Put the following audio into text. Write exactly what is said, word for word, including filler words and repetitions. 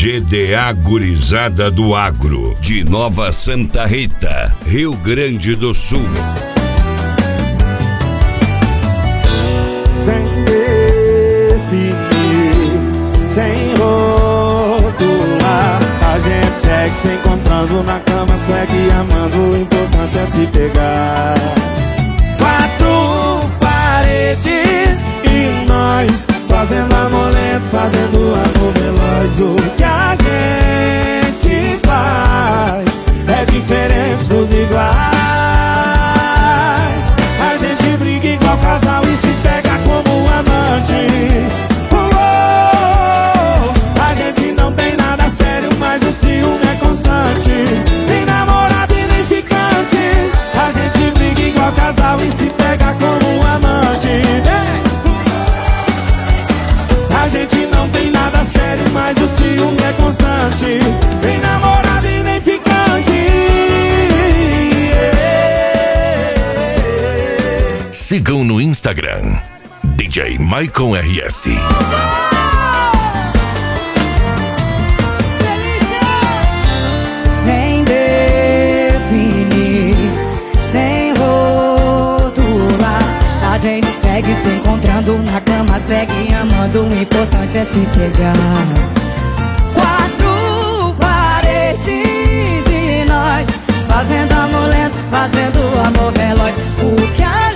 G D A Gurizada do Agro, de Nova Santa Rita, Rio Grande do Sul. Sem definir, sem rotular, a gente segue se encontrando na cama, segue amando, o importante é se pegar. Quatro paredes e nós, fazendo amor lento, fazendo amor veloz. O que a gente faz é diferente dos iguais. A gente briga igual casal e se pega como amante. Oh, oh, oh. A gente não tem nada sério, mas o ciúme é constante. Nem namorado e nem ficante. A gente briga igual casal e se pega como amante. Vem! A gente não tem nada sério, mas o ciúme é constante. Nem namorado e nem ficante. Yeah. Sigam no Instagram D J Maicon R S. Sem definir, sem rotular, a gente segue se encontrando na cama, segue amando, o importante é se pegar. Quatro paredes e nós, fazendo amor lento, fazendo amor veloz. O que a